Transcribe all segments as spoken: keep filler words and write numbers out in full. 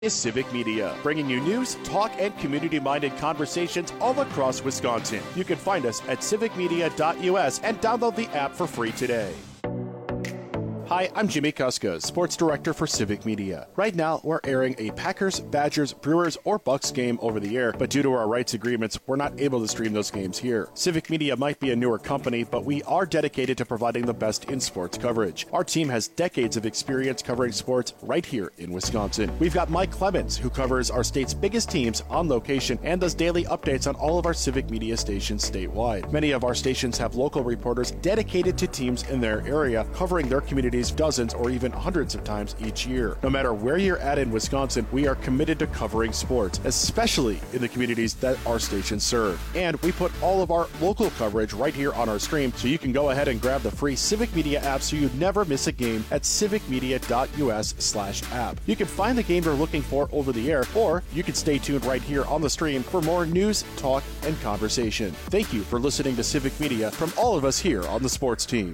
Is Civic Media, bringing you news, talk, and community-minded conversations all across Wisconsin. You can find us at civic media dot U S and download the app for free today. Hi, I'm Jimmy Kuska, Sports Director for Civic Media. Right now, we're airing a Packers, Badgers, Brewers, or Bucks game over the air, but due to our rights agreements, we're not able to stream those games here. Civic Media might be a newer company, but we are dedicated to providing the best in sports coverage. Our team has decades of experience covering sports right here in Wisconsin. We've got Mike Clemens, who covers our state's biggest teams on location and does daily updates on all of our Civic Media stations statewide. Many of our stations have local reporters dedicated to teams in their area, covering their communities dozens or even hundreds of times each year. No matter where you're at in Wisconsin, we are committed to covering sports, especially in the communities that our stations serve. And we put all of our local coverage right here on our stream, so you can go ahead and grab the free Civic Media app so you never miss a game at civic media dot U S slash app. You can find the game you're looking for over the air, or you can stay tuned right here on the stream for more news, talk, and conversation. Thank you for listening to Civic Media from all of us here on the sports team.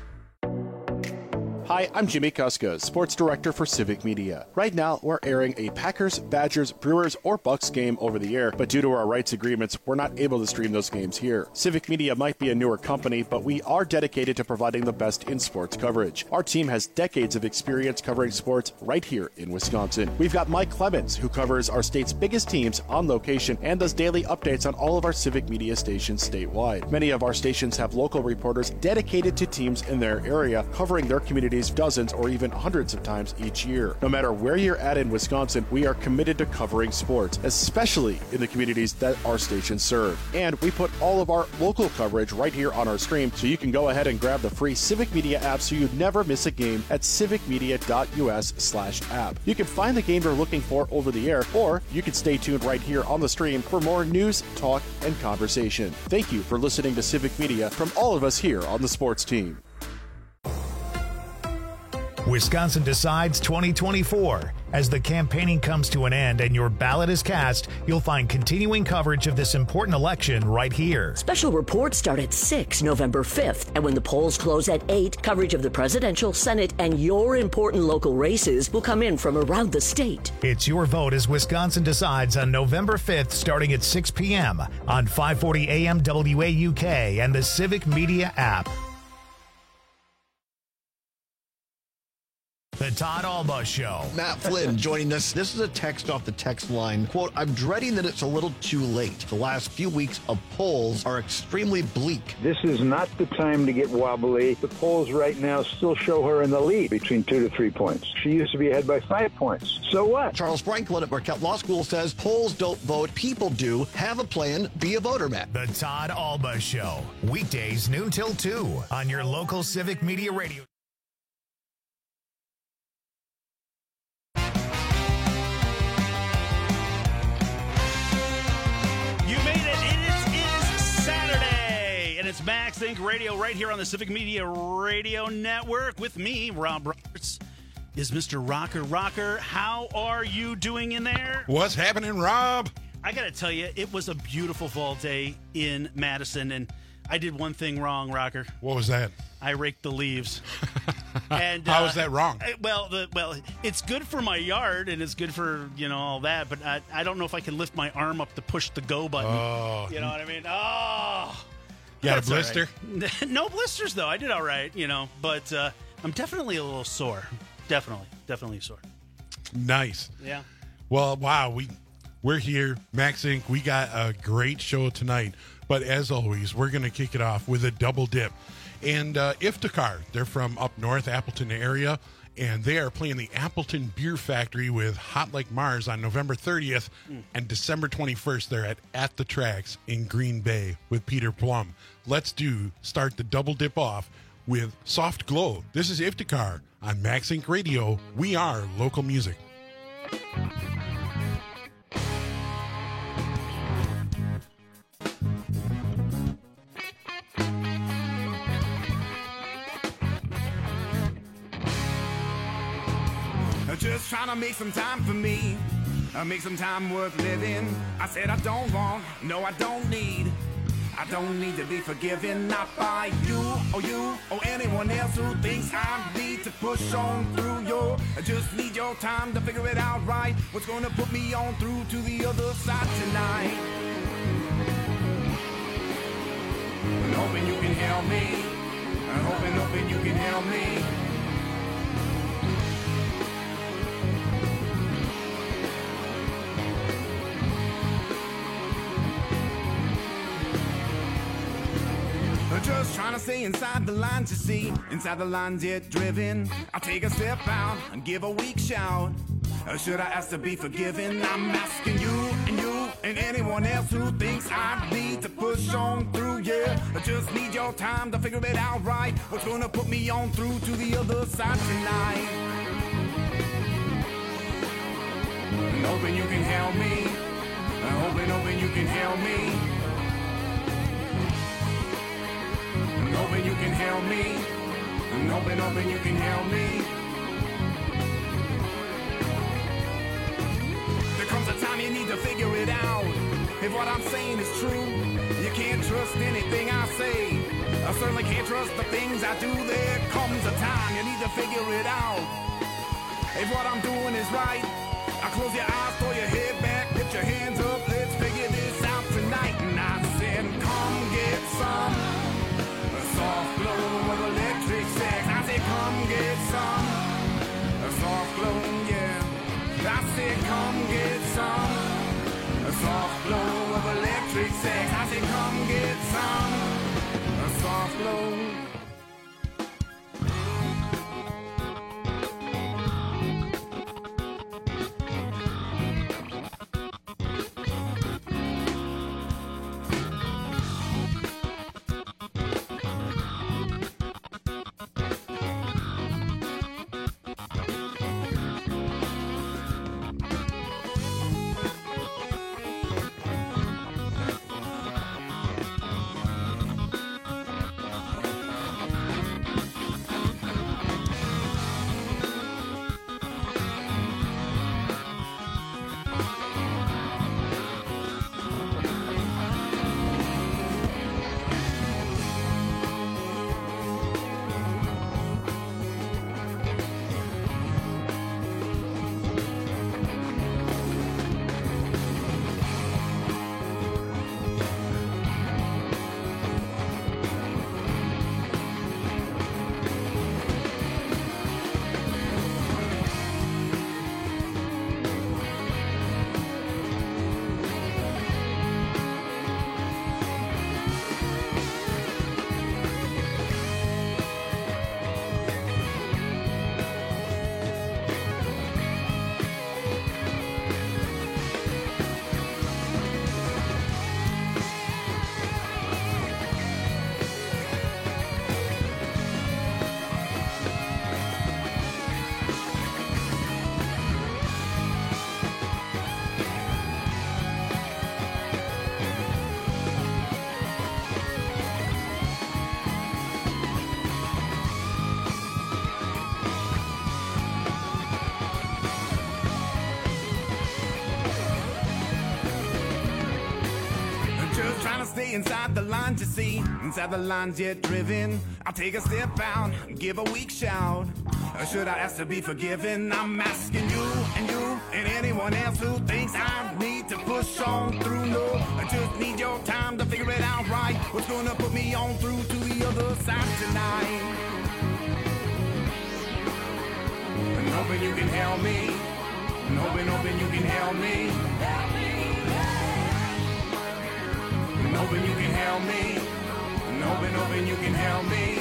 Hi, I'm Jimmy Kuska, Sports Director for Civic Media. Right now, we're airing a Packers, Badgers, Brewers, or Bucks game over the air, but due to our rights agreements, we're not able to stream those games here. Civic Media might be a newer company, but we are dedicated to providing the best in sports coverage. Our team has decades of experience covering sports right here in Wisconsin. We've got Mike Clemens, who covers our state's biggest teams on location and does daily updates on all of our Civic Media stations statewide. Many of our stations have local reporters dedicated to teams in their area, covering their communities dozens or even hundreds of times each year. No matter where you're at in Wisconsin, we are committed to covering sports, especially in the communities that our stations serve. And we put all of our local coverage right here on our stream, so you can go ahead and grab the free Civic Media app so you never miss a game at civic media dot U S slash app. You can find the game you're looking for over the air, or you can stay tuned right here on the stream for more news, talk, and conversation. Thank you for listening to Civic Media from all of us here on the sports team. Wisconsin Decides twenty twenty-four. As the campaigning comes to an end and your ballot is cast, you'll find continuing coverage of this important election right here. Special reports start at six November fifth, and when the polls close at eight, coverage of the presidential, Senate, and your important local races will come in from around the state. It's your vote as Wisconsin Decides on November fifth, starting at six p.m. on five forty A M W A U K and the Civic Media app. The Todd Alba Show. Matt Flynn joining us. This is a text off the text line. Quote, I'm dreading that it's a little too late. The last few weeks of polls are extremely bleak. This is not the time to get wobbly. The polls right now still show her in the lead between two to three points. She used to be ahead by five points. So what? Charles Franklin at Marquette Law School says polls don't vote, people do. Have a plan, be a voter, Matt. The Todd Alba Show. Weekdays noon till two on your local Civic Media radio. It's Max Inc Radio right here on the Civic Media Radio Network with me, Rob Roberts. Is Mister Rocker Rocker. How are you doing in there? What's happening, Rob? I got to tell you, it was a beautiful fall day in Madison, and I did one thing wrong, Rocker. What was that? I raked the leaves. And how uh, is that wrong? Well, the, well, it's good for my yard and it's good for, you know, all that, but I, I don't know if I can lift my arm up to push the go button. Oh. You know what I mean? Oh. You got That's a blister? Right. No blisters, though. I did all right, you know, but uh, I'm definitely a little sore. Definitely. Definitely sore. Nice. Yeah. Well, wow. We, we're here, Max Incorporated. We got a great show tonight. But as always, we're going to kick it off with a double dip. And uh, Iftikhar, they're from up north, Appleton area, and they are playing the Appleton Beer Factory with Hot Like Mars on November thirtieth, mm. and December twenty-first, they're at At the Tracks in Green Bay with Peter Plum. Let's do start the double dip off with Soft Glow. This is Iftikhar on Max Incorporated Radio. We are local music. Just trying to make some time for me, uh, make some time worth living. I said I don't want, no I don't need. I don't need to be forgiven, not by you or you or anyone else who thinks I need to push on through your. I just need your time to figure it out right. What's gonna put me on through to the other side tonight? I'm hoping you can help me. I'm hoping, hoping you can help me. Just trying to stay inside the lines, you see. Inside the lines, yet driven. I take a step out and give a weak shout. Or should I ask to be forgiven? I'm asking you and you and anyone else who thinks I need to push on through, yeah. I just need your time to figure it out right. What's gonna put me on through to the other side tonight? I'm hoping you can help me. I'm hoping, hoping you can help me. I'm hoping you can help me. I'm hoping, hoping you can help me. There comes a time you need to figure it out. If what I'm saying is true, you can't trust anything I say. I certainly can't trust the things I do. There comes a time you need to figure it out. If what I'm doing is right, I close your eyes, throw your head back, put your hands up, let's figure this out tonight. And I said, come get some soft glow of electric sex. I said, come get some a soft glow, yeah. I said, come get some a soft glow of electric sex. I said, come get some a soft glow. Stay inside the lines, you see. Inside the lines, yet driven. I'll take a step out, give a weak shout. Or should I ask to be forgiven? I'm asking you and you and anyone else who thinks I need to push on through. No, I just need your time to figure it out right. What's gonna put me on through to the other side tonight? I'm hoping you can help me. I'm hoping, hoping you can help me. I'm hoping you can help me. I'm hoping, hoping you can help me.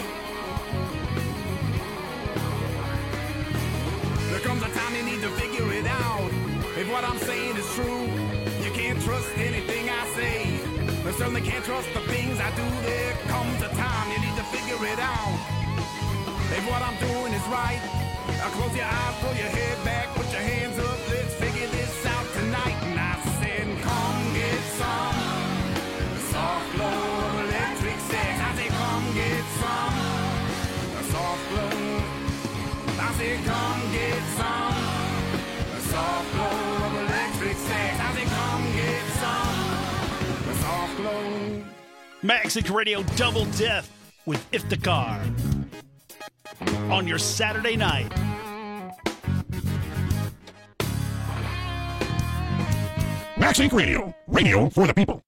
There comes a time you need to figure it out. If what I'm saying is true, you can't trust anything I say. I certainly can't trust the things I do. There comes a time you need to figure it out. If what I'm doing is right, I'll close your eyes, pull your head back, put your hands up, let's figure this out tonight. And I said, come get some soft glow of electric sex. I said, come get some a soft glow. I said, come get some a soft glow of electric sex. I said, come get some a soft glow. Maxink Radio Double Dip with Iftikhar on your Saturday night. Maxink Radio, radio for the people.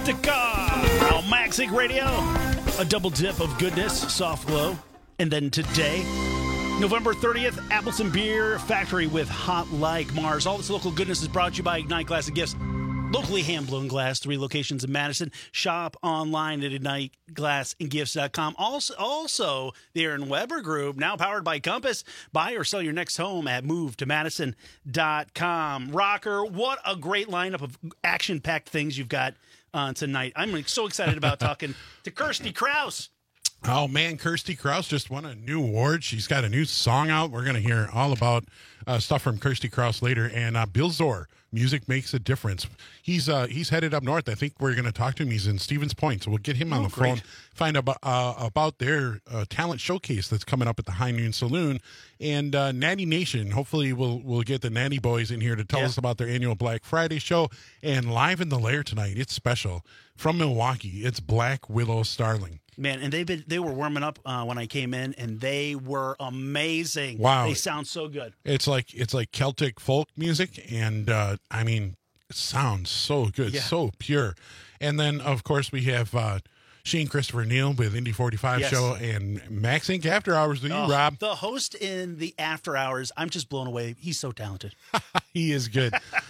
Iftikhar on Max Inc Radio. A double dip of goodness, soft glow. And then today, November thirtieth, Appleton Beer Factory with Hot Like Mars. All this local goodness is brought to you by Ignite Glass and Gifts. Locally hand-blown glass, three locations in Madison. Shop online at ignite glass and gifts dot com. Also, also, the Aaron Weber Group, now powered by Compass. Buy or sell your next home at move to madison dot com. Rocker, what a great lineup of action-packed things you've got uh, tonight. I'm so excited about talking to Kirsty Krause. Oh, man, Kirsty Krause just won a new award. She's got a new song out. We're going to hear all about uh, stuff from Kirsty Krause later. And uh, Bill Zor, Music Makes a Difference. He's uh, he's headed up north. I think we're going to talk to him. He's in Stevens Point, so we'll get him on oh, the great. phone, find out about, uh, about their uh, talent showcase that's coming up at the High Noon Saloon. And uh, Natty Nation, hopefully we'll we'll get the Natty Boys in here to tell yeah. us about their annual Black Friday show. And live in the lair tonight, it's special. From Milwaukee, it's Black Willow Starling. Man, and they've been they were warming up uh, when I came in, and they were amazing. Wow, they sound so good. It's like it's like Celtic folk music, and uh, I mean, it sounds so good, Yeah. so pure. And then, of course, we have uh, Shane Christopher Neal with Indy forty-five Yes. show and Max Inc After Hours with you, Oh, Rob. the host in the After Hours, I'm just blown away. He's so talented. He is good.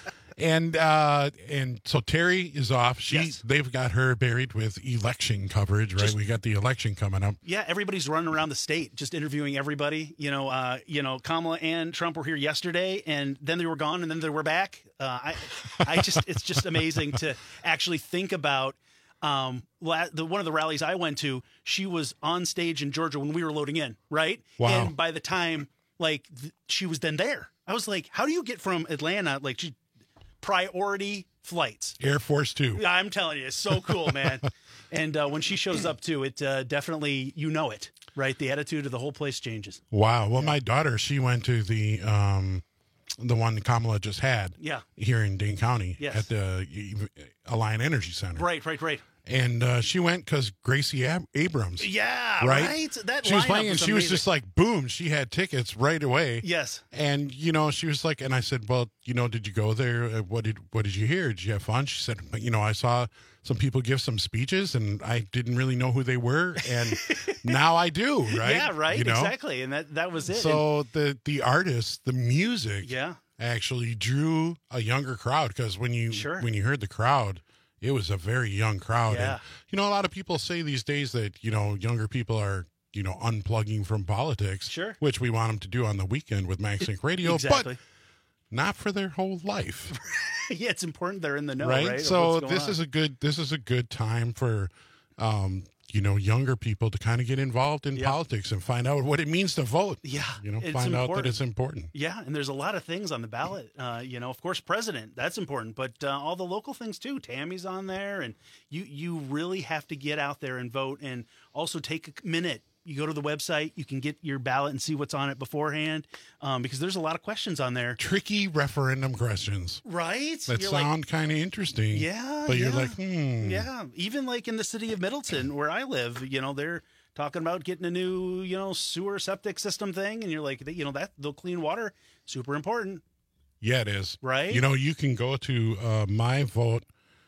And uh, and so Terry is off. She Yes. they've got her buried with election coverage, right? Just- we got the election coming up. Yeah, everybody's running around the state, just interviewing everybody. You know, uh, you know, Kamala and Trump were here yesterday, and then they were gone, and then they were back. Uh, I, I just, it's just amazing to actually think about. Um, la- the one of the rallies I went to, she was on stage in Georgia when we were loading in, right? Wow. And by the time, like, th- she was then there, I was like, how do you get from Atlanta, like, she, priority flights? Air Force Two. I'm telling you, it's so cool, man. And uh, when she shows up too, it uh, definitely, you know it, right? The attitude of the whole place changes. Wow. Well, my daughter, she went to the um, the one Kamala just had. Yeah. Here in Dane County Yes. at the Alliant Energy Center. Right, right, right. And uh, she went because Gracie Ab- Abrams. Yeah, Right? right. That She was lineup playing, and was she was amazing. just like, boom, she had tickets right away. Yes. And, you know, she was like, and I said, well, you know, did you go there? Uh, What did what did you hear? Did you have fun? She said, you know, I saw some people give some speeches, and I didn't really know who they were. And now I do, right? Yeah, right. You know? Exactly. And that, that was it. So the, the artist, the music And- yeah. actually drew a younger crowd, because when you Sure. when you heard the crowd, it was a very young crowd. Yeah. And, you know, a lot of people say these days that, you know, younger people are, you know, unplugging from politics. Sure. Which we want them to do on the weekend with Max Inc Radio. Exactly. But not for their whole life. Yeah, it's important they're in the know, right? right? of So what's going this on. is a good this is a good time for um, you know, younger people to kind of get involved in Yeah. politics and find out what it means to vote. Yeah, You know, it's find out that important. it's important. Yeah, and there's a lot of things on the ballot. Uh, you know, of course, president, that's important, but uh, all the local things too. Tammy's on there, and you you really have to get out there and vote, and also take a minute. You go to the website, you can get your ballot and see what's on it beforehand, um, because there's a lot of questions on there. Tricky referendum questions Right? that You're like, sound kind of interesting. Yeah, But you're yeah. like, hmm. yeah, even like in the city of Middleton, where I live, you know, they're talking about getting a new, you know, sewer septic system thing, and you're like, you know, that the clean water, super important. Yeah, it is. Right? You know, you can go to uh, my vote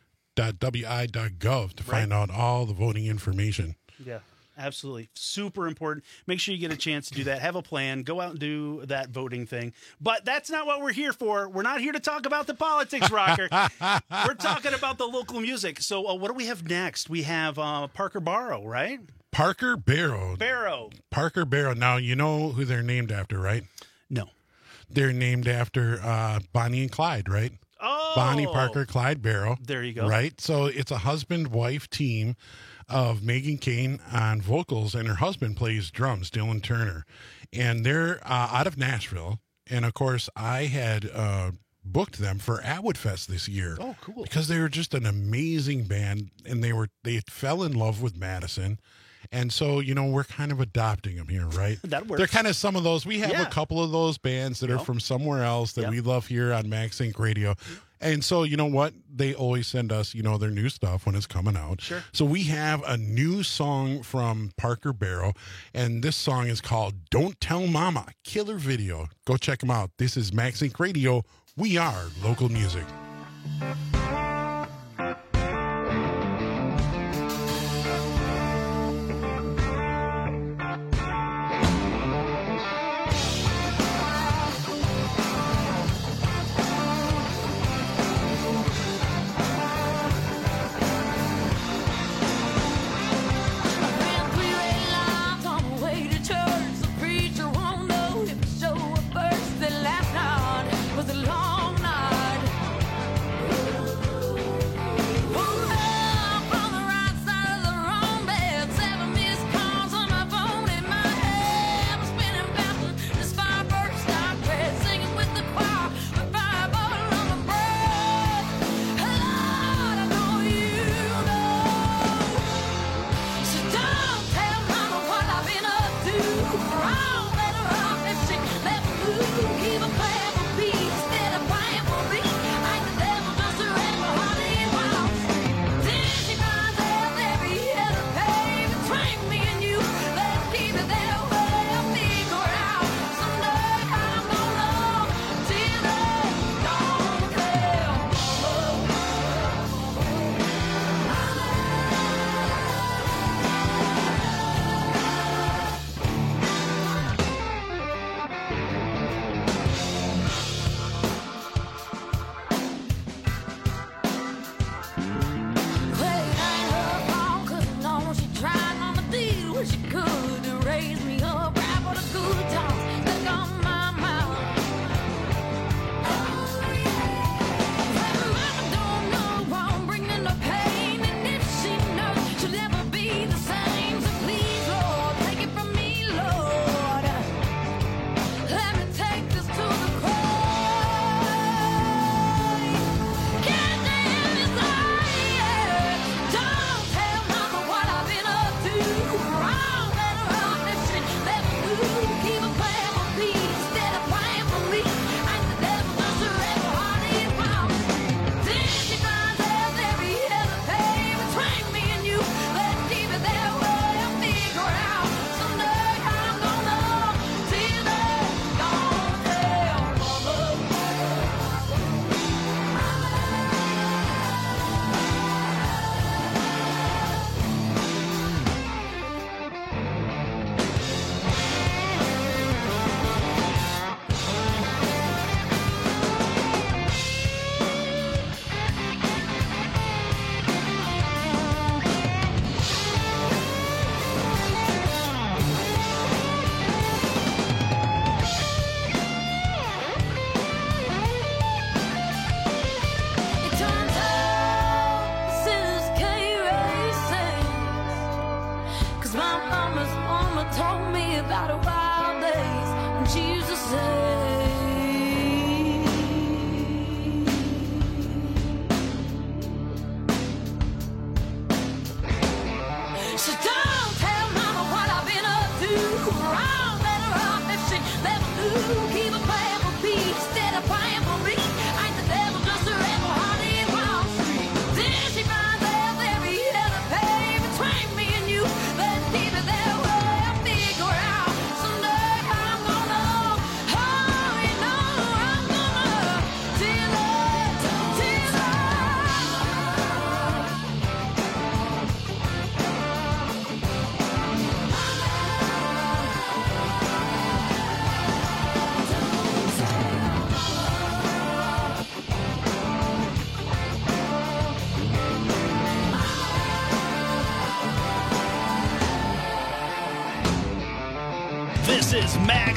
dot w i dot gov to find out all the voting information. Yeah, absolutely. Super important. Make sure you get a chance to do that. Have a plan. Go out and do that voting thing. But that's not what we're here for. We're not here to talk about the politics, Rocker. We're talking about the local music. So uh, what do we have next? We have uh, Parker Barrow, right? Parker Barrow. Barrow. Parker Barrow. Now, you know who they're named after, right? No. They're named after uh, Bonnie and Clyde, right? Oh. Bonnie Parker, Clyde Barrow. There you go. Right? So it's a husband-wife team of Megan Kane on vocals, and her husband plays drums, Dylan Turner. And they're uh, out of Nashville. And, of course, I had uh, booked them for Atwood Fest this year. Oh, cool. Because they were just an amazing band, and they were they fell in love with Madison. And so, you know, we're kind of adopting them here, right? That works. They're kind of some of those. We have Yeah. a couple of those bands that are Yep. from somewhere else that Yep. we love here on Max Inc Radio. And so, you know what? They always send us, you know, their new stuff when it's coming out. Sure. So we have a new song from Parker Barrow, and this song is called Don't Tell Mama. Killer video. Go check them out. This is Max Inc Radio. We are local music.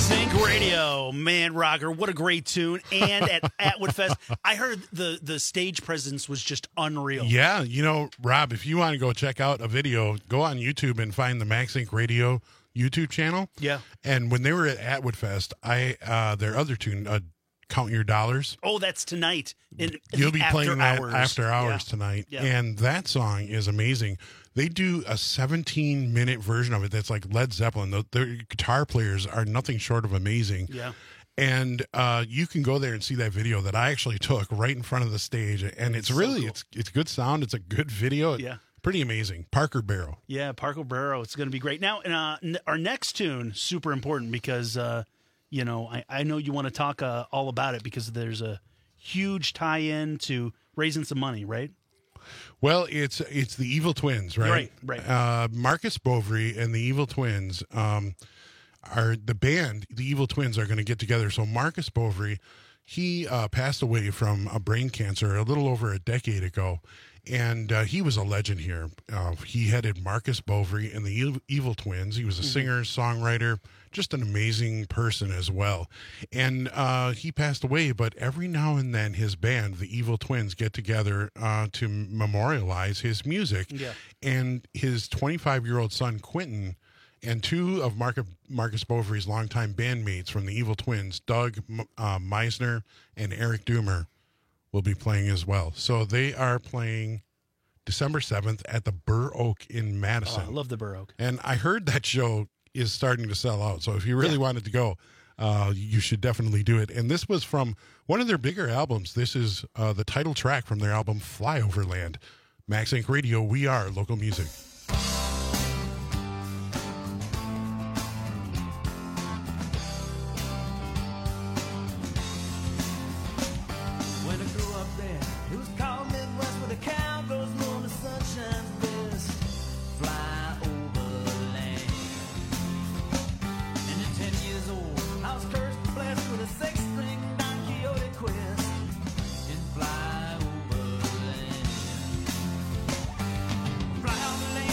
Sync Radio, man, rocker, what a great tune! And at Atwood Fest, I heard the the stage presence was just unreal. Yeah, you know, Rob, if you want to go check out a video, go on YouTube and find the Max Inc Radio YouTube channel. Yeah, and when they were at Atwood Fest, I uh, their other tune, uh, "Count Your Dollars." Oh, that's tonight. In, You'll be playing that hours. after hours yeah. tonight, yeah. and that song is amazing. They do a seventeen minute version of it that's like Led Zeppelin. The, their guitar players are nothing short of amazing. Yeah. And uh, you can go there and see that video that I actually took right in front of the stage. And it's, it's really, so cool. it's it's good sound. It's a good video. Yeah. Pretty amazing. Parker Barrow. Yeah, Parker Barrow. It's going to be great. Now, uh, n- our next tune, super important because, uh, you know, I, I know you want to talk uh, all about it because there's a huge tie-in to raising some money, right? Well, it's it's the Evil Twins, right? Right, right. Uh, Marcus Bovary and the Evil Twins um, are the band. The Evil Twins are going to get together. So Marcus Bovary, he uh, passed away from a brain cancer a little over a decade ago, and uh, he was a legend here. Uh, he headed Marcus Bovary and the Evil, Evil Twins. He was a mm-hmm. singer, songwriter, just an amazing person as well. And uh, he passed away, but every now and then his band, the Evil Twins, get together uh, to memorialize his music. Yeah. And his twenty-five-year-old son, Quentin, and two of Marcus, Marcus Bovary's longtime bandmates from the Evil Twins, Doug uh, Meisner and Eric Doomer, will be playing as well. So they are playing December seventh at the Burr Oak in Madison. Oh, I love the Burr Oak. And I heard that show is starting to sell out. So if you really yeah. wanted to go, uh, you should definitely do it. And this was from one of their bigger albums. This is uh, the title track from their album Flyoverland. Max Inc Radio, we are local music. Fly over land.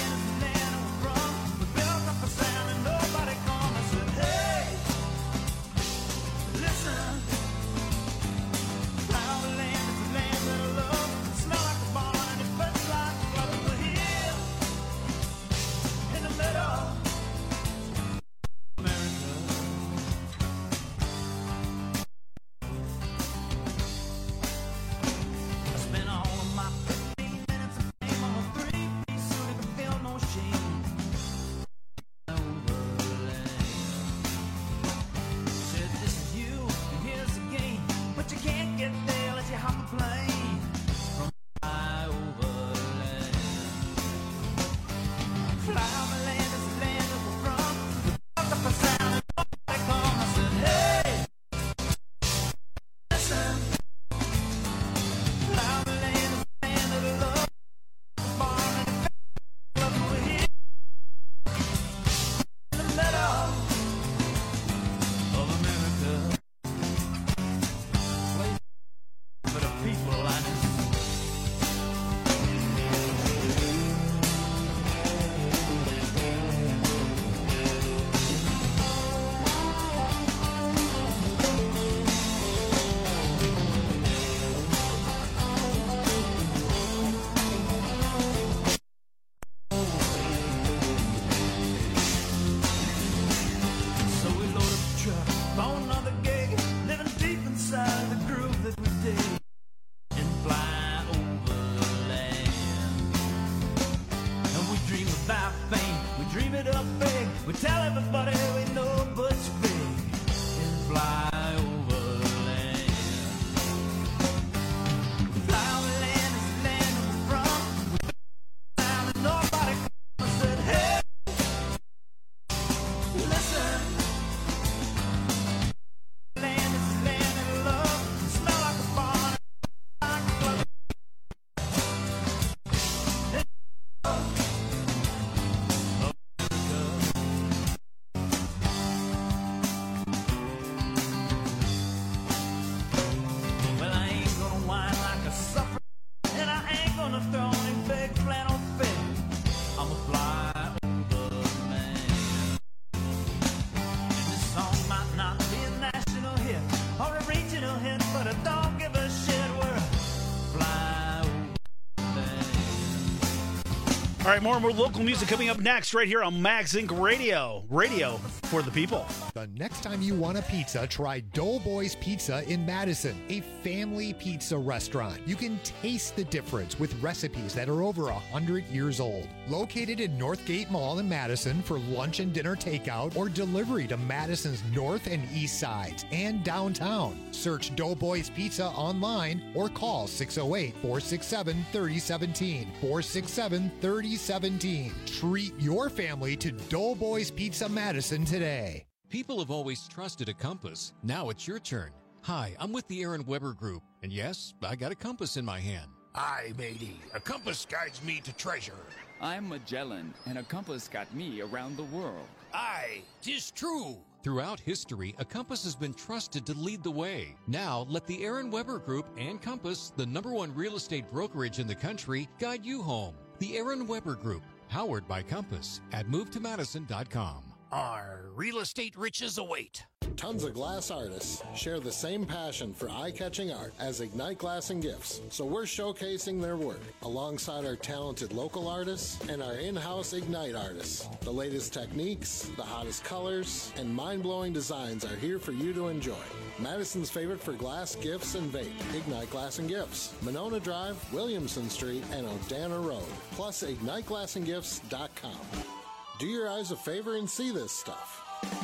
All right, more and more local music coming up next right here on Max Incorporated. Radio. Radio for the people. The next time you want a pizza, try Doughboys Pizza in Madison, a family pizza restaurant. You can taste the difference with recipes that are over one hundred years old. Located in Northgate Mall in Madison for lunch and dinner takeout or delivery to Madison's north and east sides and downtown. Search Doughboys Pizza online or call six oh eight, four six seven, three oh one seven, four six seven, three oh one seven. Treat your family to Doughboys Pizza Madison today. People have always trusted a compass. Now it's your turn. Hi, I'm with the Aaron Weber Group, and yes, I got a compass in my hand. Aye, matey. A compass guides me to treasure. I'm Magellan, and a compass got me around the world. Aye, 'tis true. Throughout history, a compass has been trusted to lead the way. Now, let the Aaron Weber Group and Compass, the number one real estate brokerage in the country, guide you home. The Aaron Weber Group, powered by Compass, at move to madison dot com. Our real estate riches await. Tons of glass artists share the same passion for eye-catching art as Ignite Glass and Gifts, so we're showcasing their work alongside our talented local artists and our in-house Ignite artists. The latest techniques, the hottest colors, and mind-blowing designs are here for you to enjoy. Madison's favorite for glass, gifts, and vape, Ignite Glass and Gifts, Monona Drive, Williamson Street, and Odana Road, plus ignite glass and gifts dot com. Do your eyes a favor and see this stuff.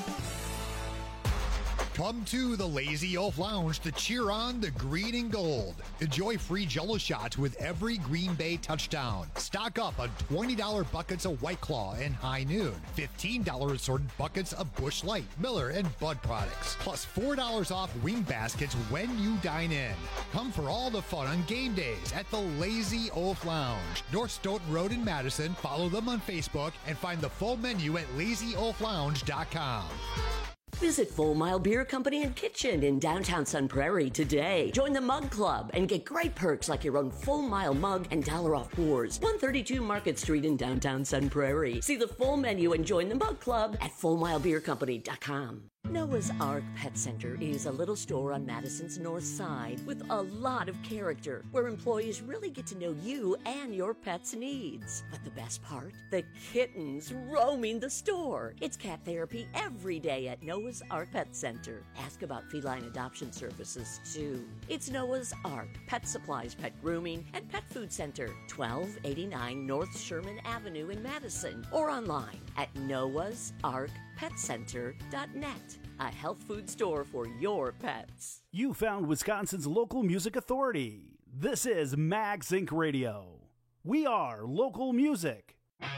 Come to the Lazy Oaf Lounge to cheer on the green and gold. Enjoy free Jell-O shots with every Green Bay touchdown. Stock up on twenty dollars buckets of White Claw and High Noon. fifteen dollars assorted buckets of Busch Light, Miller, and Bud products. Plus four dollars off wing baskets when you dine in. Come for all the fun on game days at the Lazy Oaf Lounge. North Stoughton Road in Madison. Follow them on Facebook and find the full menu at lazy oaf lounge dot com. Visit Full Mile Beer Company and Kitchen in downtown Sun Prairie today. Join the Mug Club and get great perks like your own Full Mile mug and dollar off pours. one thirty-two Market Street in downtown Sun Prairie. See the full menu and join the Mug Club at full mile beer company dot com. Noah's Ark Pet Center is a little store on Madison's north side with a lot of character, where employees really get to know you and your pet's needs. But the best part? The kittens roaming the store. It's cat therapy every day at Noah's Ark Pet Center. Ask about feline adoption services, too. It's Noah's Ark Pet Supplies, Pet Grooming, and Pet Food Center, twelve eighty-nine North Sherman Avenue in Madison, or online at noahs ark pet center dot net. A health food store for your pets. You found Wisconsin's local music authority. This is Max Incorporated. Radio. We are local music.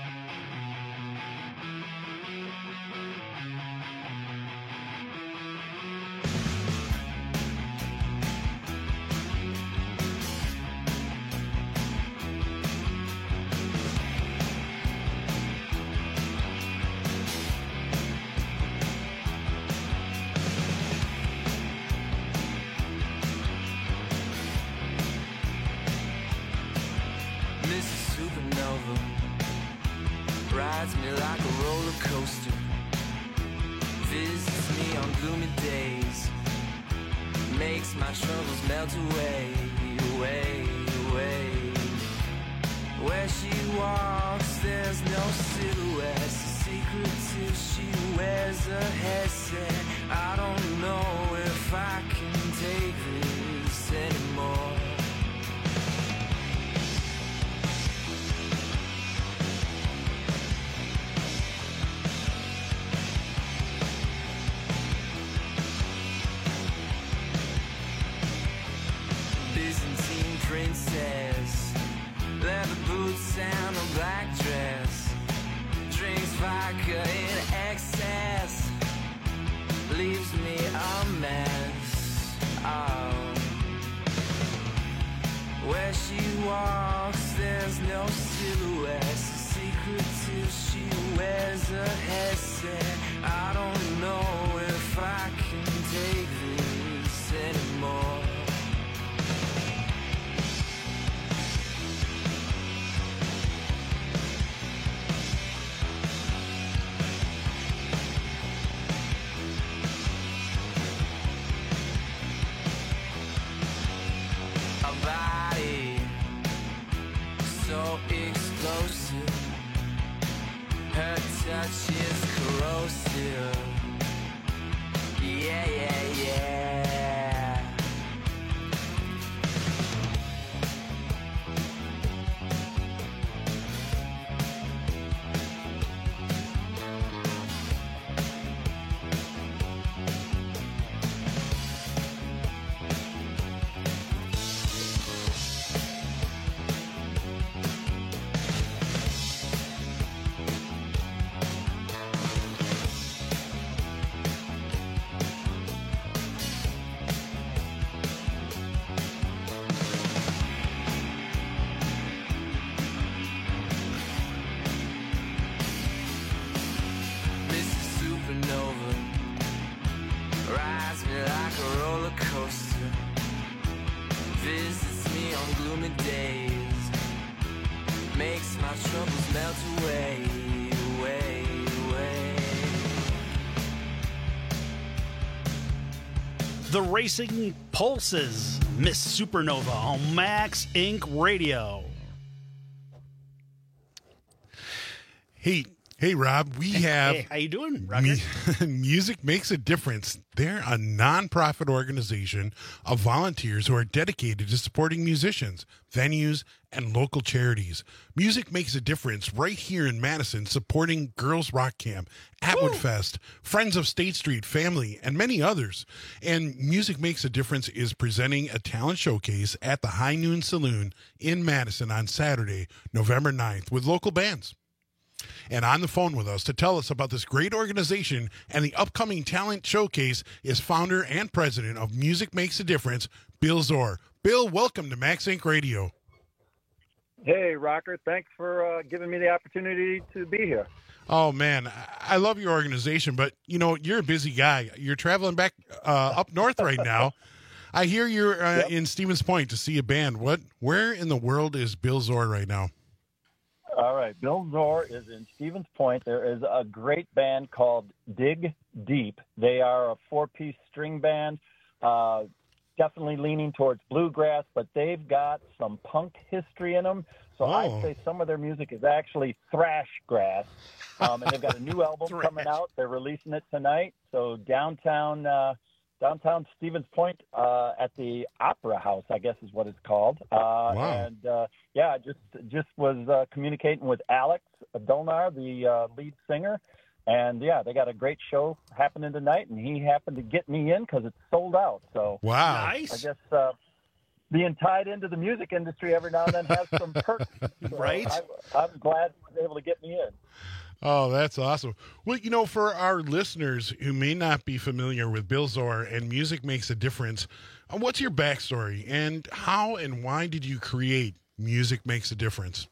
Rides me like a roller coaster, visits me on gloomy days, makes my troubles melt away, away, away. Where she walks, there's no silhouette, it's a secret till she wears a headset. I don't know if I can take this anymore. Princess, leather boots and a black dress, drinks vodka in excess, leaves me a mess. Oh. Where she walks, there's no silhouette, it's a secret till she wears a headset. I don't know if I can take this anymore. Body so explosive, touch is corrosive. Yeah, yeah, yeah. The Racing Pulses, Miss Supernova on Max Incorporated. Radio. Hey, hey, Rob, we have... Hey, how you doing, Roger? Music Makes a Difference. They're a nonprofit organization of volunteers who are dedicated to supporting musicians, venues, and local charities. Music Makes a Difference right here in Madison, supporting Girls Rock Camp, Atwood Woo! Fest, Friends of State Street Family, and many others. And Music Makes a Difference is presenting a talent showcase at the High Noon Saloon in Madison on Saturday, November ninth, with local bands. And on the phone with us to tell us about this great organization and the upcoming talent showcase is founder and president of Music Makes a Difference, Bill Zor. Bill, welcome to Max Inc Radio. Hey, Rocker. Thanks for uh, giving me the opportunity to be here. Oh, man, I love your organization, but, you know, you're a busy guy. You're traveling back uh, up north right now. I hear you're uh, yep. in Stevens Point to see a band. What? Where in the world is Bill Zor right now? All right. Bill Zor is in Stevens Point. There is a great band called Dig Deep. They are a four-piece string band, uh, definitely leaning towards bluegrass, but they've got some punk history in them. So oh. I'd say some of their music is actually thrash grass. Um, and they've got a new album coming out. They're releasing it tonight. So downtown uh, downtown Stevens Point uh, at the Opera House, I guess is what it's called. Uh, wow. And, uh, yeah, I just, just was uh, communicating with Alex Dolnar, the uh, lead singer. And, yeah, they got a great show happening tonight, and he happened to get me in because it's sold out. So wow. I guess uh, being tied into the music industry every now and then has some perks. So right? I, I'm glad he was able to get me in. Oh, that's awesome. Well, you know, for our listeners who may not be familiar with Bill Zor and Music Makes a Difference, what's your backstory and how and why did you create Music Makes a Difference?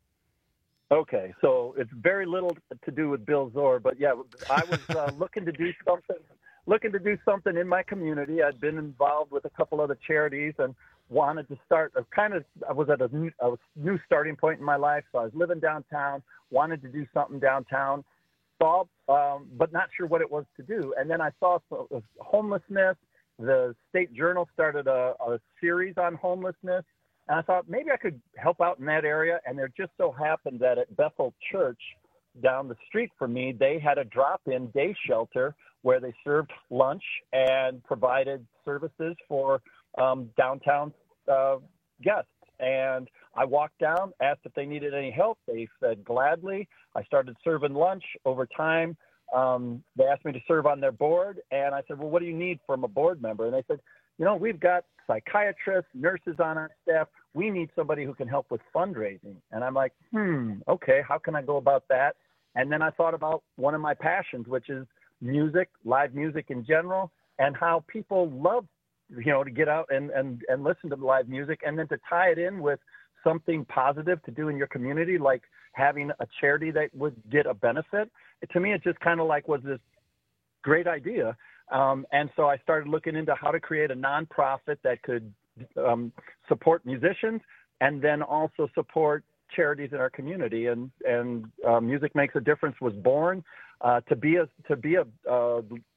Okay, so it's very little to do with Bill Zor, but yeah, I was uh, looking to do something, looking to do something in my community. I'd been involved with a couple other charities and wanted to start. I kind of, I was at a new, a new starting point in my life, so I was living downtown. Wanted to do something downtown, saw, um, but not sure what it was to do. And then I saw so, homelessness. The State Journal started a, a series on homelessness. And I thought maybe I could help out in that area. And there just so happened that at Bethel Church down the street from me, they had a drop-in day shelter where they served lunch and provided services for um, downtown uh, guests. And I walked down, asked if they needed any help. They said gladly. I started serving lunch. Over time, um, they asked me to serve on their board. And I said, well, what do you need from a board member? And they said, you know, we've got psychiatrists, nurses on our staff. We need somebody who can help with fundraising. And I'm like, hmm, okay, how can I go about that? And then I thought about one of my passions, which is music, live music in general, and how people love, you know, to get out and, and, and listen to live music, and then to tie it in with something positive to do in your community, like having a charity that would get a benefit. To me, it just kind of like was this great idea. Um, and so I started looking into how to create a nonprofit that could um, support musicians and then also support charities in our community. And, and uh, Music Makes a Difference was born uh, to be a, to be a, uh,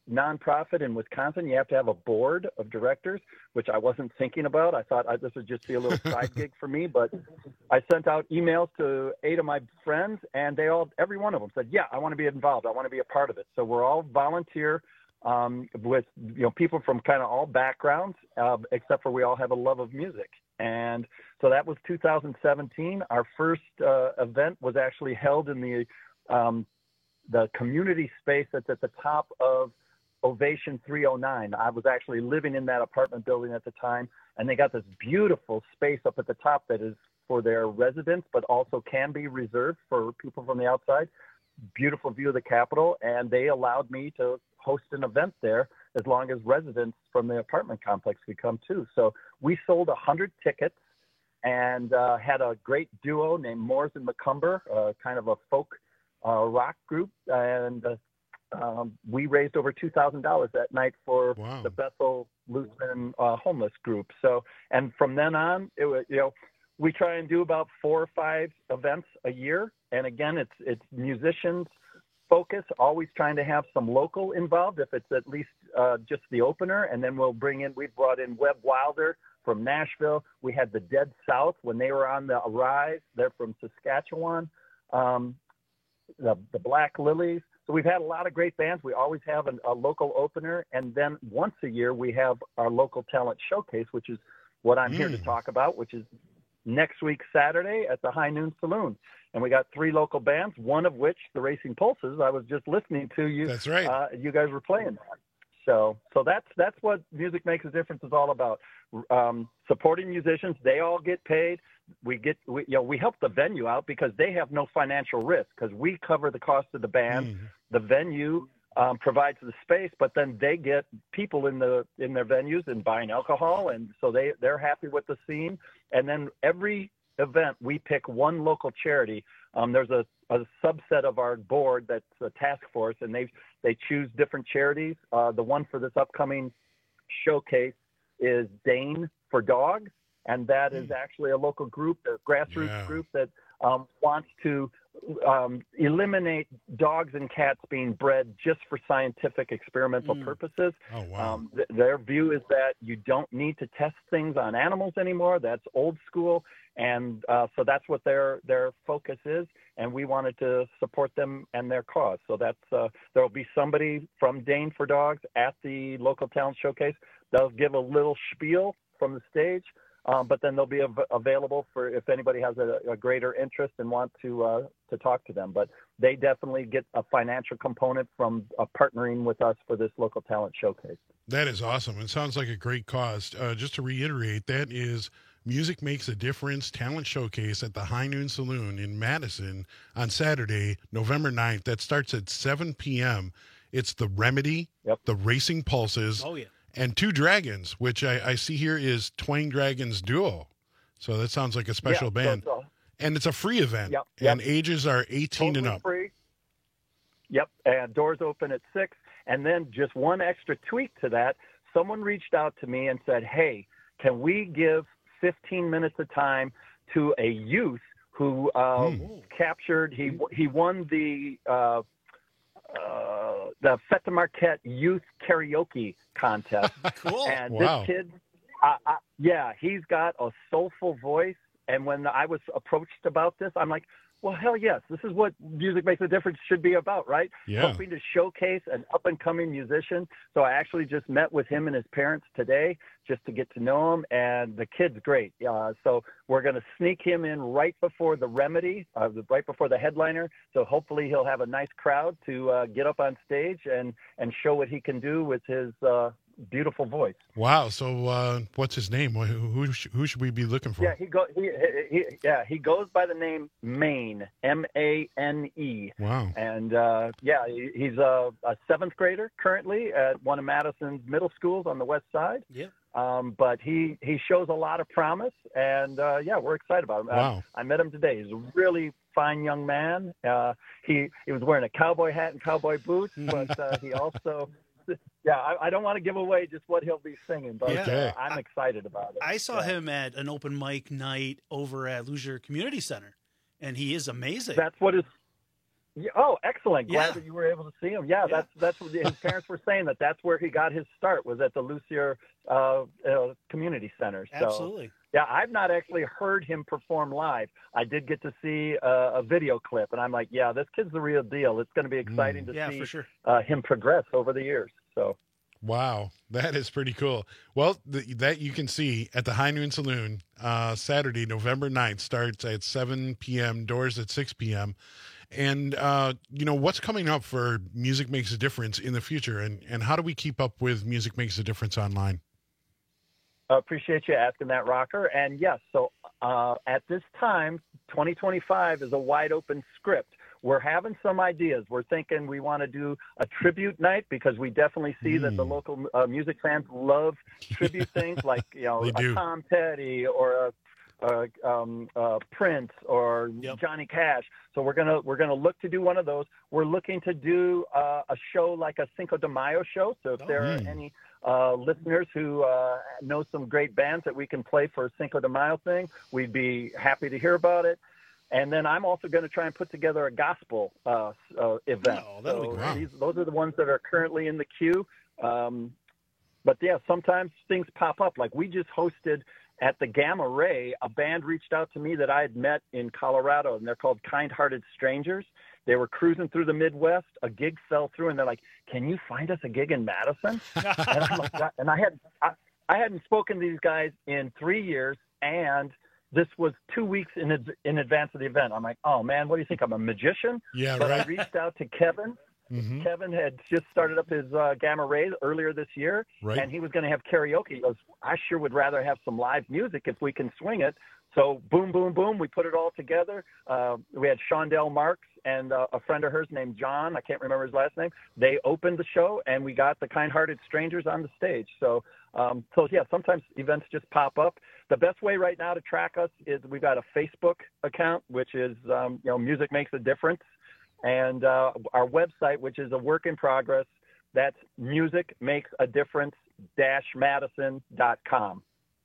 nonprofit in Wisconsin, you have to have a board of directors, which I wasn't thinking about. I thought I, this would just be a little side gig for me, but I sent out emails to eight of my friends, and they all, every one of them said, yeah, I want to be involved. I want to be a part of it. So we're all volunteer um, with, you know, people from kind of all backgrounds, uh, except for we all have a love of music. And so that was two thousand seventeen. Our first uh, event was actually held in the um, the community space that's at the top of Ovation three oh nine. I was actually living in that apartment building at the time, and they got this beautiful space up at the top that is for their residents, but also can be reserved for people from the outside. Beautiful view of the Capitol, and they allowed me to host an event there as long as residents from the apartment complex could come too. So we sold one hundred tickets and uh, had a great duo named Moores and McCumber, uh, kind of a folk uh, rock group, and uh, um, we raised over two thousand dollars that night for wow. the Bethel Lutheran uh, homeless group. So, and from then on, it was, you know, we try and do about four or five events a year. And again, it's it's musicians focus, always trying to have some local involved, if it's at least uh, just the opener. And then we'll bring in, we've brought in Webb Wilder from Nashville. We had the Dead South when they were on the Arise. They're from Saskatchewan. Um, the, the Black Lilies. So we've had a lot of great bands. We always have an, a local opener. And then once a year, we have our local talent showcase, which is what I'm mm. here to talk about, which is next week, Saturday at the High Noon Saloon. And we got three local bands, one of which, the Racing Pulses, I was just listening to you. That's right. Uh, you guys were playing that. So, so that's that's what Music Makes a Difference is all about. Um, supporting musicians, they all get paid. We get, we, you know, we help the venue out because they have no financial risk because we cover the cost of the band. Mm. The venue um, provides the space, but then they get people in the in their venues and buying alcohol, and so they they're happy with the scene. And then every event, we pick one local charity. Um, there's a, a subset of our board that's a task force, and they they choose different charities. Uh, the one for this upcoming showcase is Dane for Dogs, and that mm. is actually a local group, a grassroots yeah. group that um, wants to um, eliminate dogs and cats being bred just for scientific experimental mm. purposes. Oh, wow. Um, th- their view is that you don't need to test things on animals anymore. That's old school. And uh, so that's what their their focus is, and we wanted to support them and their cause. So that's uh, there will be somebody from Dane for Dogs at the local talent showcase. They'll give a little spiel from the stage, um, but then they'll be av- available for if anybody has a, a greater interest and want to uh, to talk to them. But they definitely get a financial component from uh, partnering with us for this local talent showcase. That is awesome. It sounds like a great cause. Uh, just to reiterate, that is Music Makes a Difference Talent Showcase at the High Noon Saloon in Madison on Saturday, November ninth. That starts at seven p.m. It's the Remedy, yep. the Racing Pulses, oh, yeah. and Two Dragons, which I, I see here is Twang Dragons Duo. So that sounds like a special yeah, band. So, so. And it's a free event, yep, yep. and ages are eighteen totally and up. Free. Yep, and doors open at six. And then just one extra tweak to that, someone reached out to me and said, hey, can we give fifteen minutes of time to a youth who uh, mm. captured, he he won the uh, uh, the Fête de Marquette Youth Karaoke Contest. Cool. And wow. this kid, uh, uh, yeah, he's got a soulful voice. And when I was approached about this, I'm like, well, hell yes, this is what Music Makes a Difference should be about, right? Yeah. Hoping to showcase an up-and-coming musician. So I actually just met with him and his parents today just to get to know him, and the kid's great. Uh, so we're going to sneak him in right before the Remedy, uh, right before the headliner. So hopefully he'll have a nice crowd to uh, get up on stage and, and show what he can do with his uh, beautiful voice. Wow. So uh, what's his name? Who, who, who should we be looking for? Yeah, he go. He, he, yeah, he goes by the name Mane, M A N E. Wow. And uh, yeah, he, he's a, a seventh grader currently at one of Madison's middle schools on the west side. Yeah. Um, but he, he shows a lot of promise, and uh, yeah, we're excited about him. Wow. I, I met him today. He's a really fine young man. Uh, he he was wearing a cowboy hat and cowboy boots, but uh, he also. Yeah, I, I don't want to give away just what he'll be singing, but Okay. uh, I'm excited about it. I saw yeah. him at an open mic night over at Loosier Community Center, and he is amazing. That's what his Yeah, oh, excellent! Glad Yeah. that you were able to see him. Yeah, Yeah. that's that's what his parents were saying, that that's where he got his start, was at the Lucier uh, uh, Community Center. So, Absolutely. yeah, I've not actually heard him perform live. I did get to see uh, a video clip, and I'm like, yeah, this kid's the real deal. It's going to be exciting to Yeah, see for sure. uh, him progress over the years. So. Wow, that is pretty cool. Well, th- that you can see at the High Noon Saloon uh, Saturday, November ninth, starts at seven p.m., doors at six p.m., And, uh, you know, what's coming up for Music Makes a Difference in the future, and, and how do we keep up with Music Makes a Difference online? I appreciate you asking that, Rocker. And yes, so uh, at this time, twenty twenty-five is a wide open script. We're having some ideas. We're thinking we want to do a tribute night, because we definitely see mm. that the local uh, music fans love tribute things like, you know, a Tom Petty or a Uh, um, uh, Prince or yep. Johnny Cash. So we're gonna we're gonna look to do one of those. We're looking to do uh, a show like a Cinco de Mayo show. So if oh, there mm. are any uh, listeners who uh, know some great bands that we can play for a Cinco de Mayo thing, we'd be happy to hear about it. And then I'm also going to try and put together a gospel uh, uh, event. Oh, that'll so be great. These, those are the ones that are currently in the queue. Um, but yeah, sometimes things pop up. Like we just hosted at the Gamma Ray, a band reached out to me that I had met in Colorado, and they're called Kind Hearted Strangers. They were cruising through the Midwest. A gig fell through, and they're like, "Can you find us a gig in Madison?" and, I'm like, and I had I, I hadn't spoken to these guys in three years, and this was two weeks in ad- in advance of the event. I'm like, "Oh man, what do you think? I'm a magician?" Yeah, but right. I reached out to Kevin. Mm-hmm. Kevin had just started up his uh, Gamma Ray earlier this year, right. and he was going to have karaoke. He goes, I sure would rather have some live music if we can swing it. So boom, boom, boom, we put it all together. Uh, we had Shondell Marks and uh, a friend of hers named John. I can't remember his last name. They opened the show, and we got the Kind Hearted Strangers on the stage. So, um, so yeah, sometimes events just pop up. The best way right now to track us is we've got a Facebook account, which is, um, you know, Music Makes a Difference. And uh, our website, which is a work in progress, that's music makes a difference dash madison dot com.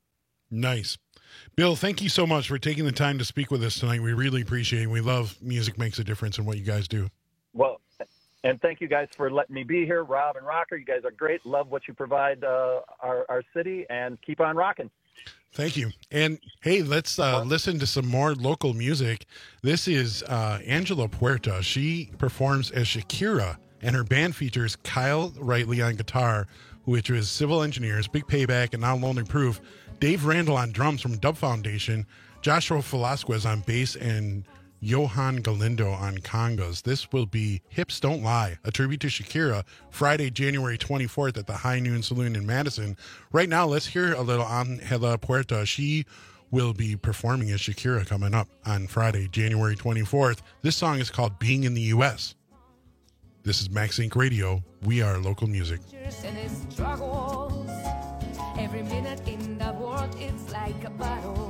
Nice. Bill, thank you so much for taking the time to speak with us tonight. We really appreciate it. We love Music Makes a Difference and what you guys do. Well, and thank you guys for letting me be here. Rob and Rocker, you guys are great. Love what you provide uh, our, our city, and keep on rocking. Thank you. And hey, let's uh, listen to some more local music. This is uh, Angela Puerta. She performs as Shakira, and her band features Kyle Rightly on guitar, which was Civil Engineers, Big Payback, and now Lonely Proof. Dave Randall on drums from Dub Foundation, Joshua Velasquez on bass, and Johan Galindo on congas. This will be Hips Don't Lie, a tribute to Shakira, Friday, January twenty-fourth at the High Noon Saloon in Madison. Right now, let's hear a little Angela Puerta. She will be performing as Shakira coming up on Friday, January twenty-fourth. This song is called Being in the U S. This is Max Inc Radio. We are local music. Every minute in the world, it's like a battle.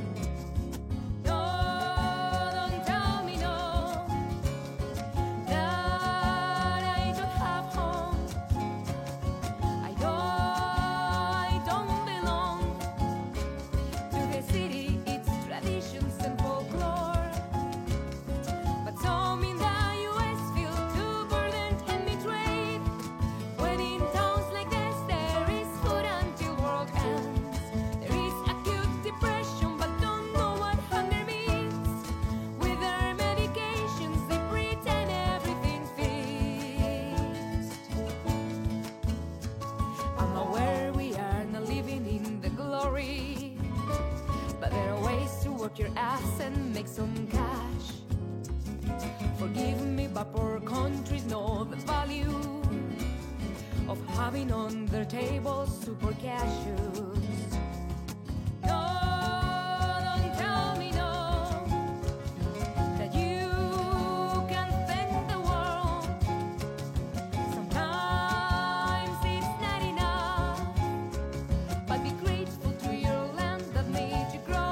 Your ass and make some cash. Forgive me, but poor countries know the value of having on their table super cashews. No, don't tell me no, that you can thank the world. Sometimes it's not enough, but be grateful to your land that made you grow.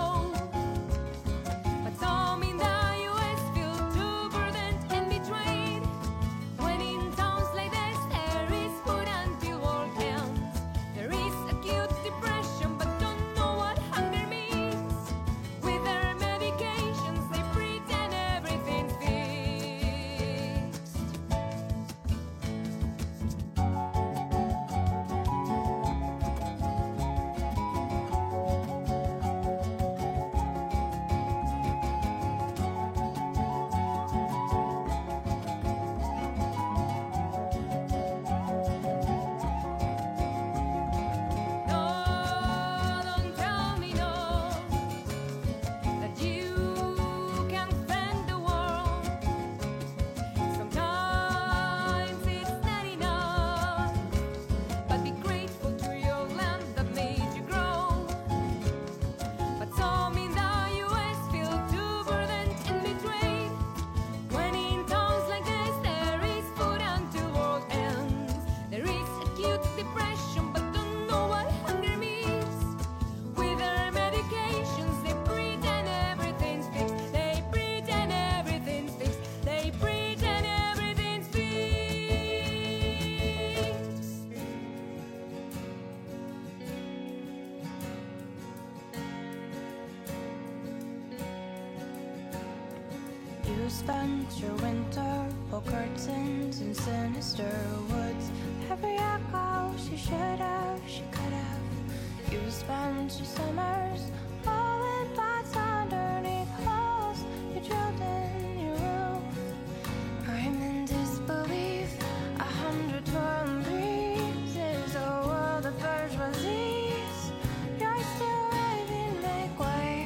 Depression, spent your winter for curtains and sinister woods. Every echo she should have, she could have. You spent your summers all in pots underneath holes you drilled in your roof. I'm in disbelief. A hundred torn breezes, a world of bourgeoisies. You're still raving, make way.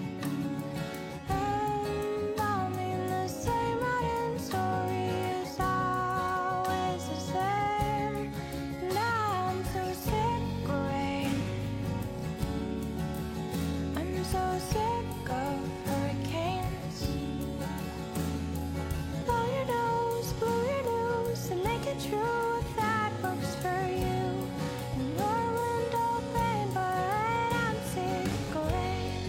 Embalming the same rotten story is always the same. Now I'm so sick of rain. I'm so sick of hurricanes. Blow your nose, blow your nose, and make it true if that works for you. And your window pane, but I'm sick of rain.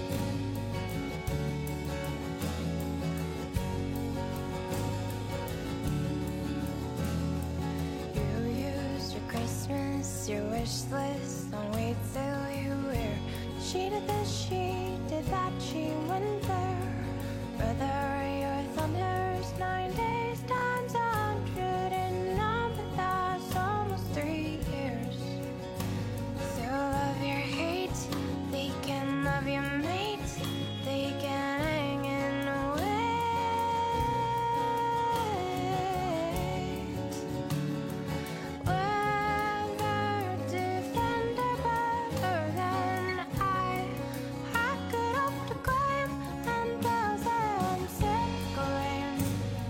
You used your Christmas, your wish list on wait till you wear. She did this, she did that, she went there. Brother, your thunder's nine days times a hundred and none, but that's almost three years. Still love your hate, they can love your mate, they can hang in wait. Weather defender better than I, I could hope to climb and tell them sick of rain.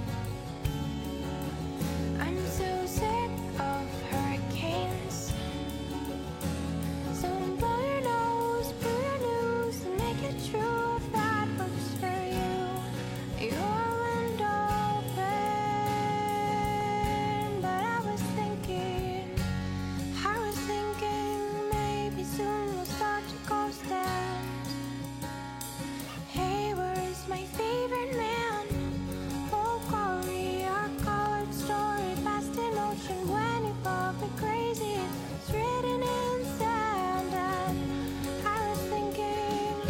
I'm so sick of hurricanes. So blow your nose, blow your nose, and make it true if that works for you. Your window pane, but I was thinking, I was thinking maybe soon we'll start to ghost down. Hey, where's my favorite man? Oh, Corey, our colored story, fast in motion when he felt me crazy. It's written in sand, and I was thinking,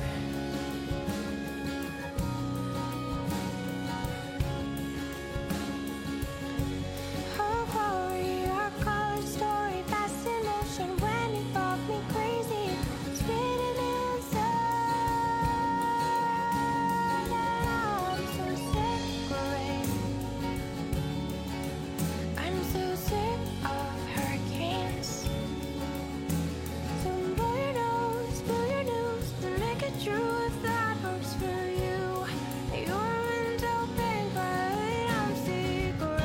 oh, Corey, our colored story, fast in motion when he felt me crazy. It's written in sand, and I'm so sick of rain. I'm so sick of hurricanes. So blow your nose, blow your nose, and make it true if that works for you. Your window pane, but I'm sick of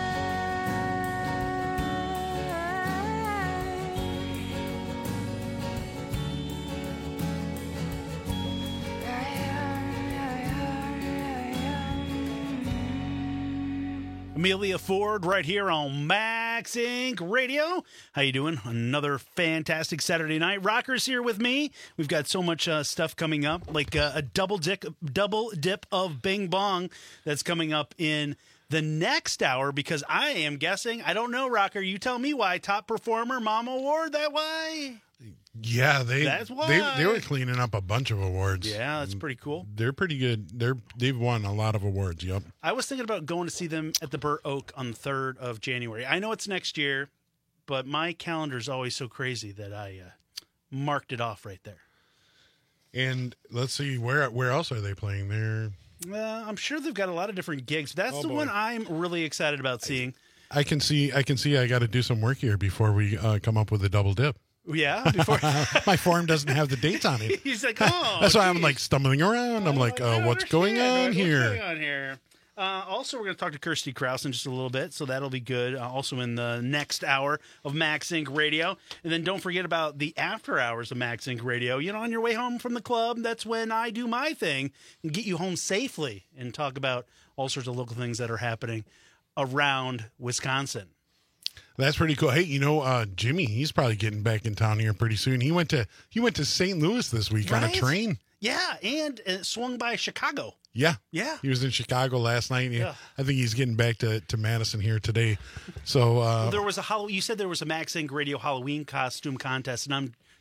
Amelia Ford right here on Max Incorporated. Radio. How you doing? Another fantastic Saturday night. Rocker's here with me. We've got so much uh, stuff coming up, like uh, a double dip, double dip of Bing Bong that's coming up in the next hour, because I am guessing, I don't know, Rocker, you tell me why, top performer, Mama Award, that why? Yeah, they That's why. they they were cleaning up a bunch of awards. Yeah, that's pretty cool. They're pretty good. They're they've won a lot of awards. Yep. I was thinking about going to see them at the Burr Oak on the third of January. I know it's next year, but my calendar is always so crazy that I uh, marked it off right there. And let's see, where where else are they playing? They're Uh, I'm sure they've got a lot of different gigs. That's Oh, the boy. one I'm really excited about seeing. I can see I can see I got to do some work here before we uh, come up with a double dip. Yeah, before my form doesn't have the dates on it. He's like, oh, That's why I'm geez. like stumbling around. I'm like, uh, what's going on What's here? going on here? Uh, also, we're going to talk to Kirsty Krause in just a little bit, so that'll be good. Uh, also in the next hour of Max Inc Radio. And then don't forget about the after hours of Max Inc Radio. You know, on your way home from the club, that's when I do my thing and get you home safely and talk about all sorts of local things that are happening around Wisconsin. That's pretty cool. Hey, you know, uh, Jimmy, he's probably getting back in town here pretty soon. He went to he went to Saint Louis this week on a Right? train. Yeah, and it swung by Chicago. Yeah. Yeah. He was in Chicago last night. Yeah. I think he's getting back to, to Madison here today. So uh, Well, there was a Hall- you said there was a Max Inc Radio Halloween costume contest, and I'm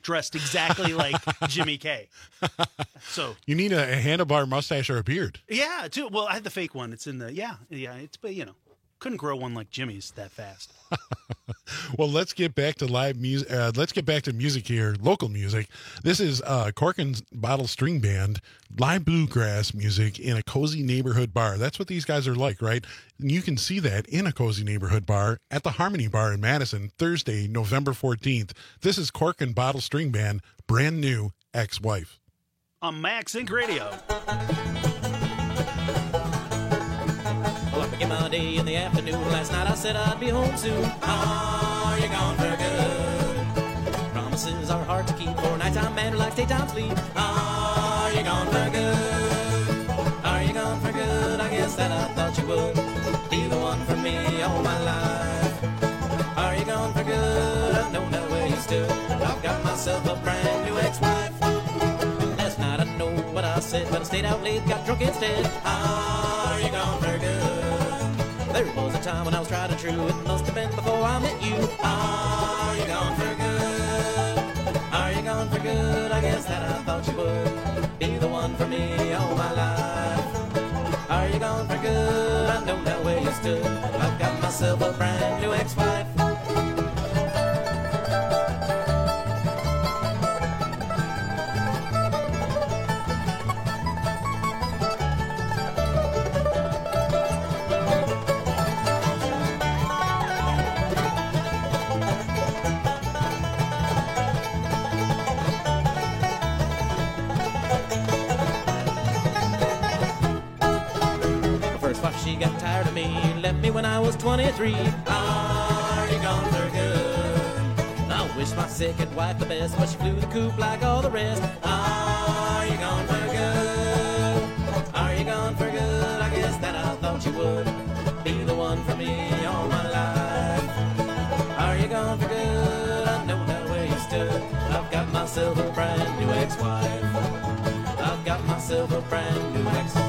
dressed exactly like Jimmy K. So you need a, a handlebar mustache or a beard. Yeah, too. Well, I had the fake one. It's in the yeah, yeah. It's but you know, couldn't grow one like Jimmy's that fast. Well, let's get back to live music. Uh, let's get back to music here, local music. This is uh, Corcoran's Bottle String Band, live bluegrass music in a cozy neighborhood bar. That's what these guys are like, right? And you can see that in a cozy neighborhood bar at the Harmony Bar in Madison, Thursday, November fourteenth. This is Corcoran Bottle String Band, brand new, Ex-Wife. On Max Inc Radio. Well, I began my day in the afternoon. Last night I said I'd be home soon. Are you gone for good? Promises are hard to keep. For nighttime man like daytime sleep. Are you gone for good? Are you gone for good? I guess that I thought you would be the one for me all my life. Are you gone for good? I don't know where you stood. I've got myself a brand new ex-wife. Last night I know what I said, but I stayed out late, got drunk instead. Are you gone for good? There was a time when I was tried and true. It must have been before I met you. Are you gone for good? Are you gone for good? I guess that I thought you would be the one for me all my life. Are you gone for good? I don't know where you stood. I've got myself a brand new ex-wife. She got tired of me, left me when I was twenty-three. Are you gone for good? I wish my second wife the best, but she flew the coop like all the rest. Are you gone for good? Are you gone for good? I guess that I thought you would be the one for me all my life. Are you gone for good? I don't know where you stood. I've got myself a brand new ex-wife. I've got myself a brand new ex-wife.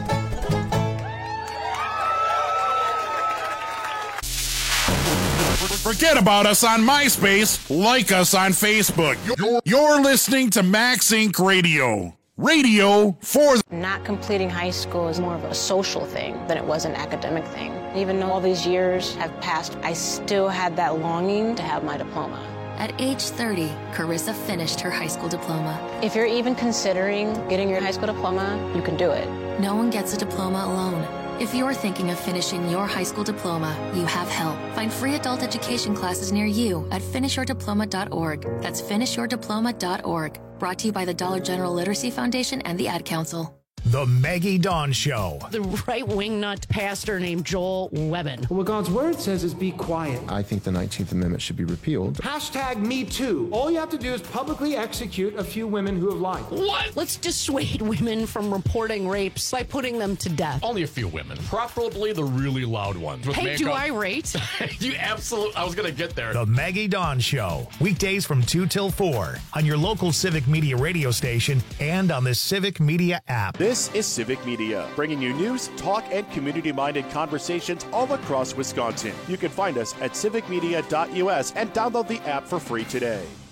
Forget about us on MySpace. Like us on Facebook. You're, you're listening to Max Incorporated. Radio. Radio for... Not completing high school is more of a social thing than it was an academic thing. Even though all these years have passed, I still had that longing to have my diploma. At age thirty, Carissa finished her high school diploma. If you're even considering getting your high school diploma, you can do it. No one gets a diploma alone. If you're thinking of finishing your high school diploma, you have help. Find free adult education classes near you at finish your diploma dot org. That's finish your diploma dot org. Brought to you by the Dollar General Literacy Foundation and the Ad Council. The Maggie Dawn Show. The right-wing nut pastor named Joel Webbin. What God's word says is be quiet. I think the nineteenth Amendment should be repealed. Hashtag Me Too. All you have to do is publicly execute a few women who have lied. What? Let's dissuade women from reporting rapes by putting them to death. Only a few women. Preferably the really loud ones. Hey, makeup. do I rate? You absolutely... I was going to get there. The Maggie Dawn Show. Weekdays from two till four on your local Civic Media radio station and on the Civic Media app. This is Civic Media, bringing you news, talk, and community-minded conversations all across Wisconsin. You can find us at civic media dot u s and download the app for free today.